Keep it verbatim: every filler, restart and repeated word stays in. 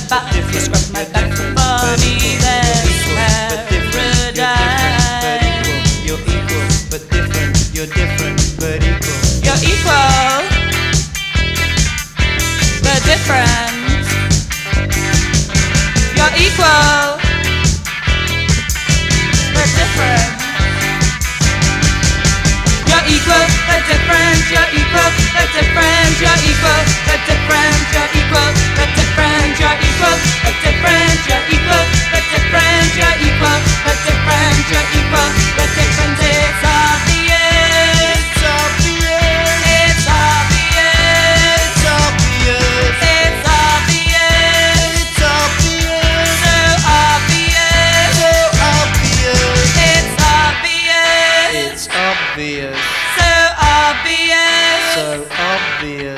back, you scrub my back for me. There's paradise. You're equal but different. You're different but equal. You're equal but different. You're equal but different. You're equal but different. You're equal but different. You're equal but different. You're equal but different. You're equal but different. You're equal but different. You're equal but different. You're equal but different. It's obvious. It's obvious. It's obvious. It's obvious. It's obvious. It's obvious. So obvious. So obvious. It's obvious. It's obvious. So obvious. So obvious.